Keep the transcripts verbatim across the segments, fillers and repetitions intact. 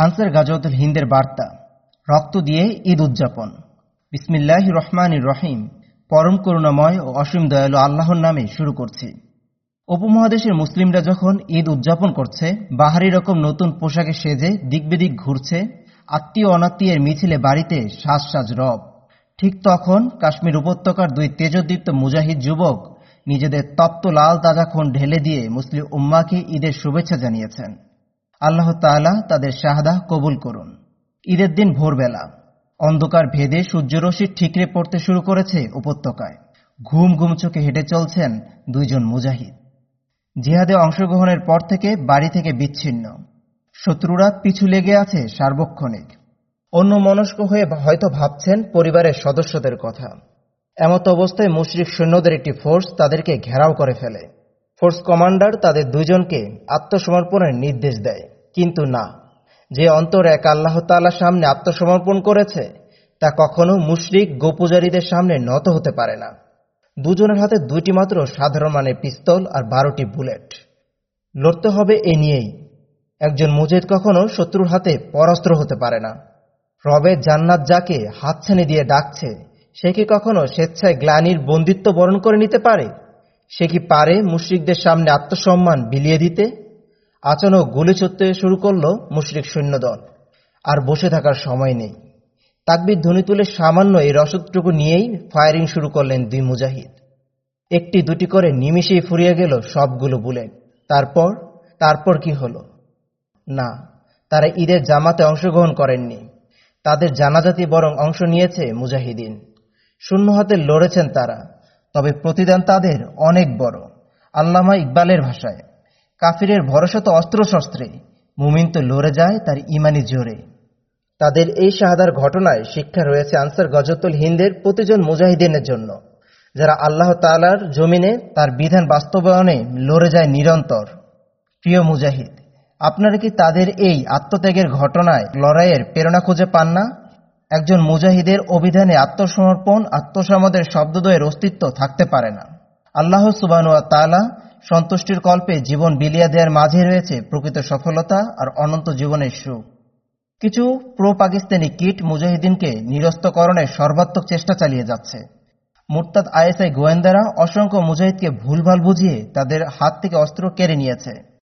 Answer গাজওয়াতুল হিন্দের বার্তা, রক্ত দিয়ে ঈদ উদযাপন। বিসমিল্লাহির রহমানির রহিম। পরম করুণাময় ও অসীম দয়ালু আল্লাহর নামে শুরু করছি। উপমহাদেশের মুসলিমরা যখন ঈদ উদযাপন করছে, বাহারি রকম নতুন পোশাকে সেজে দিকবিদিক ঘুরছে, আত্মীয় অনাত্মীয়ের মিছিলে বাড়িতে সাজ সাজ রব, ঠিক তখন কাশ্মীর উপত্যকার দুই তেজোদ্দীপ্ত মুজাহিদ যুবক নিজেদের তপ্ত লাল তাজা খুন ঢেলে দিয়ে মুসলিম উম্মাকে ঈদের শুভেচ্ছা জানিয়েছেন। আল্লাহ তাআলা তাদের শাহাদাহ কবুল করুন। ঈদের দিন ভোরবেলা অন্ধকার ভেদে সূর্যরশ্মি ঠিকরে পড়তে শুরু করেছে উপত্যকায়। ঘুম ঘুম চোখে হেঁটে চলছেন দুইজন মুজাহিদ। জিহাদে অংশগ্রহণের পর থেকে বাড়ি থেকে বিচ্ছিন্ন, শত্রুরা পিছু লেগে আছে সার্বক্ষণিক। অন্য মনস্ক হয়ে হয়তো ভাবছেন পরিবারের সদস্যদের কথা। এমত অবস্থায় মুশরিক সৈন্যদের একটি ফোর্স তাদেরকে ঘেরাও করে ফেলে। ফোর্স কমান্ডার তাদের দুইজনকে আত্মসমর্পণের নির্দেশ দেয়, কিন্তু না, যে অন্তর এক আল্লাহ তাআলার সামনে আত্মসমর্পণ করেছে তা কখনো মুশরিক গোপূজারীদের সামনে নত হতে পারে না। দুজনের হাতে দুইটি মাত্র সাধারণ মানের পিস্তল আর বারোটি বুলেট। লড়তে হবে এ নিয়েই। একজন মুজাহিদ কখনো শত্রুর হাতে পরাস্ত্র হতে পারে না। রবের জান্নাত যাকে হাতছানি দিয়ে ডাকছে, সে কি কখনো স্বেচ্ছায় গ্লানির বন্দিত্ব বরণ করে নিতে পারে? সে কি পারে মুশরিকদের সামনে আত্মসম্মান বিলিয়ে দিতে? আচানক গুলি ছুটতে শুরু করল মুশরিক সৈন্যদল। আর বসে থাকার সময় নেই। তাকবীর ধ্বনি তুলে সামান্য এই রসদটুকু নিয়েই ফায়ারিং শুরু করলেন দুই মুজাহিদ। একটি দুটি করে নিমিষেই ফুরিয়ে গেল সবগুলো বুলেট। তারপর তারপর কি হলো? না, তারা ঈদের জামাতে অংশগ্রহণ করেননি। তাদের জানাজাতি বরং অংশ নিয়েছে মুজাহিদিন। শূন্য হাতে লড়েছেন তারা, তবে প্রতিদান তাদের অনেক বড়। আল্লামা ইকবালের ভাষায়, কাফিরের ভরসা তো অস্ত্রশস্ত্রে, মুমিন তো লড়ে যায় তার ইমানি জোরে। তাদের এই শাহাদার ঘটনায় শিক্ষা রয়েছে আনসার গাজওয়াতুল হিন্দের প্রতিজন মুজাহিদিনের জন্য, যারা আল্লাহ তাআলার জমিনে তার বিধান বাস্তবায়নে লড়ে যায় নিরন্তর। প্রিয় মুজাহিদ, আপনারা কি তাদের এই আত্মত্যাগের ঘটনায় লড়াইয়ের প্রেরণা খুঁজে পান না? একজন মুজাহিদের অভিধানে আত্মসমর্পণ, আত্মসমাদের শব্দদ্বয়ের অস্তিত্ব থাকতে পারে না। আল্লাহ সুবহানাহু ওয়া তাআলা সন্তুষ্টির কল্পে জীবন বিলিয়ে দেওয়ার মাঝে রয়েছে প্রকৃত সফলতা আর অনন্ত জীবনের সুখ। কিছু প্রো পাকিস্তানি কিট মুজাহিদিনকে নিরস্ত্রকরণের সর্বাত্মক চেষ্টা চালিয়ে যাচ্ছে। মুরতাদ আইএসআই গোয়েন্দারা অসংখ্য মুজাহিদকে ভুলভাল বুঝিয়ে তাদের হাত থেকে অস্ত্র কেড়ে নিয়েছে।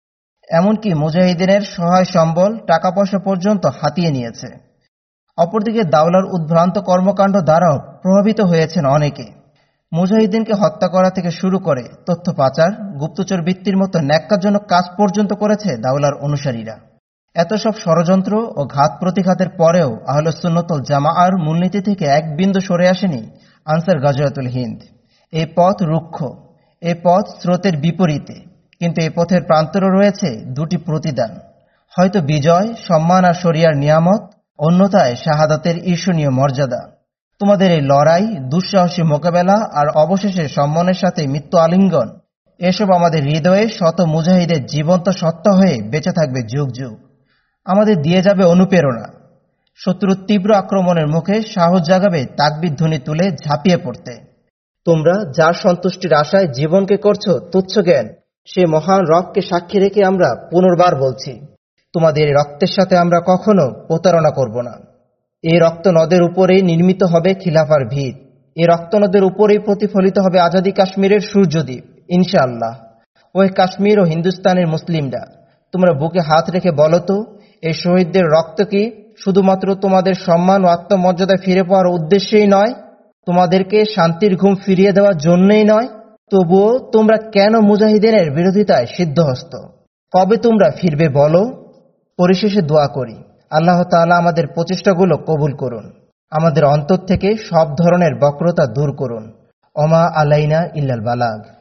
এমনকি মুজাহিদিনের সহায় সম্বল, টাকা পয়সা পর্যন্ত হাতিয়ে নিয়েছে। অপরদিকে দাওলার উদ্ভ্রান্ত কর্মকাণ্ড দ্বারাও প্রভাবিত হয়েছেন অনেকে। মুজাহিদিনকে হত্যা করা থেকে শুরু করে তথ্য পাচার, গুপ্তচর বৃত্তির মতো ন্যাক্কারজনক কাজ পর্যন্ত করেছে দাওলার অনুসারীরা। এত সব ষড়যন্ত্র ও ঘাত প্রতিঘাতের পরেও আহলুস সুন্নাত ওয়াল জামাআর মূলনীতি থেকে এক বিন্দু সরে আসেনি আনসার গাজওয়াতুল হিন্দ। এই পথ রুক্ষ, এই পথ স্রোতের বিপরীতে, কিন্তু এই পথের প্রান্তরে রয়েছে দুটি প্রতিদান, হয়তো বিজয়, সম্মান আর শরিয়ার নিয়ামত, অন্যথায় শাহাদাতের ঈর্ষণীয় মর্যাদা। তোমাদের এই লড়াই, দুঃসাহসী মোকাবেলা আর অবশেষে সম্মানের সাথে মৃত্যু আলিঙ্গন, এসব আমাদের হৃদয়ে শত মুজাহিদের জীবন্ত সত্তা হয়ে বেঁচে থাকবে যুগ যুগ। আমাদের দিয়ে যাবে অনুপ্রেরণা। শত্রুর তীব্র আক্রমণের মুখে সাহস জাগাবে তাকবীর ধ্বনি তুলে ঝাঁপিয়ে পড়তে। তোমরা যার সন্তুষ্টির আশায় জীবনকে করছো তুচ্ছ জ্ঞান, সে মহান রবকে সাক্ষী রেখে আমরা পুনর্বার বলছি, তোমাদের রক্তের সাথে আমরা কখনো প্রতারণা করব না। এই রক্ত নদের উপরেই নির্মিত হবে খিলাফার ভিত। এই রক্ত নদের উপরেই প্রতিফলিত হবে আজাদি কাশ্মীরের সূর্যদ্বীপ, ইনশাআল্লাহ। ওই কাশ্মীর ও হিন্দুস্তানের মুসলিমরা, তোমরা বুকে হাত রেখে বলো তো, এই শহীদদের রক্ত কি শুধুমাত্র তোমাদের সম্মান ও আত্মমর্যাদা ফিরে পাওয়ার উদ্দেশ্যেই নয়, তোমাদেরকে শান্তির ঘুম ফিরিয়ে দেওয়ার জন্যই নয়? তবুও তোমরা কেন মুজাহিদিনের বিরোধিতায় সিদ্ধহস্ত? কবে তোমরা ফিরবে বলো? পরিশেষে দোয়া করি, আল্লাহ তাআলা আমাদের প্রচেষ্টাগুলো কবুল করুন, আমাদের অন্তর থেকে সব ধরনের বক্রতা দূর করুন। ওমা আলাইনা ইল্লাল বালাগ।